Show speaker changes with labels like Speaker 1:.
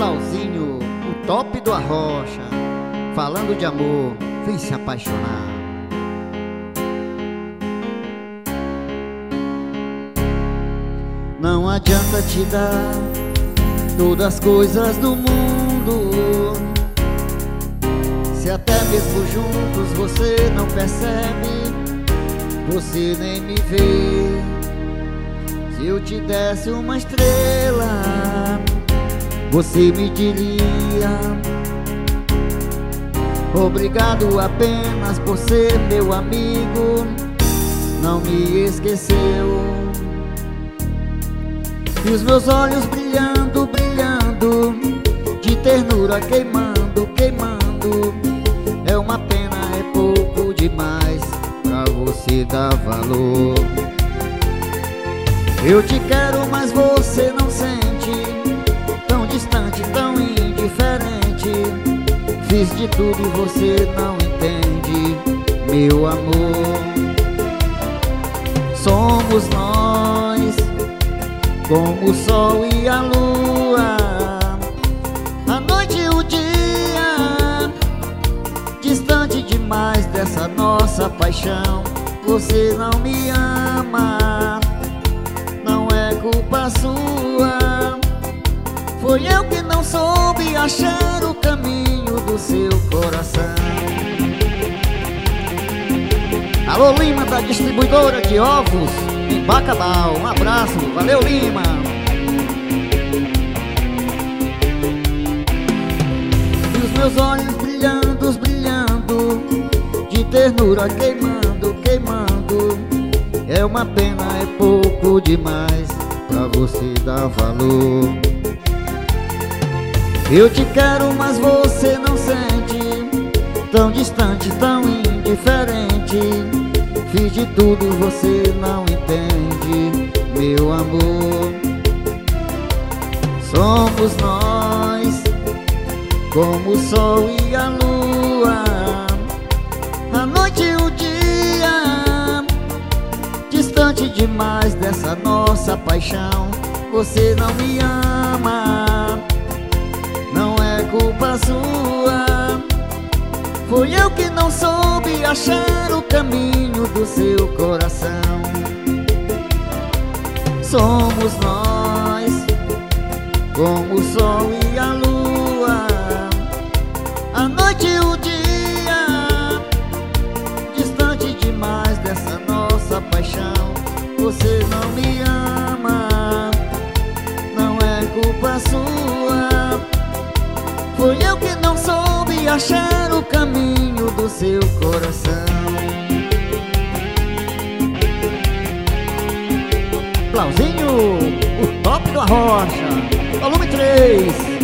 Speaker 1: Blauzinho, o top do Arrocha, falando de amor, vem se apaixonar. Não adianta te dar todas as coisas do mundo, se até mesmo juntos você não percebe, você nem me vê. Se eu te desse uma estrela, você me diria obrigado apenas por ser meu amigo, não me esqueceu. E os meus olhos brilhando, brilhando, de ternura queimando, queimando. É uma pena, é pouco demais pra você dar valor. Eu te quero, mas você não sente, tão distante, tão indiferente. Fiz de tudo e você não entende, meu amor. Somos nós, como o sol e a lua, a noite e o dia, distante demais dessa nossa paixão. Você não me ama, não é culpa sua, foi eu que não soube achar o caminho do seu coração. Alô Lima, da distribuidora de ovos em Bacabal, um abraço, valeu Lima. E os meus olhos brilhando, brilhando, de ternura queimando, queimando. É uma pena, é pouco demais pra você dar valor. Eu te quero, mas você não sente, tão distante, tão indiferente. Fiz de tudo, você não entende, meu amor. Somos nós, como o sol e a lua, a noite e o dia, distante demais dessa nossa paixão. Você não me ama, não é culpa sua, foi eu que não soube achar o caminho do seu coração. Somos nós, como o sol e a lua, a noite e o dia, distante demais dessa nossa paixão. Você não me ama, não é culpa sua, foi eu que não soube achar o caminho do seu coração. Blauzinho, o top do Arrocha, volume 3.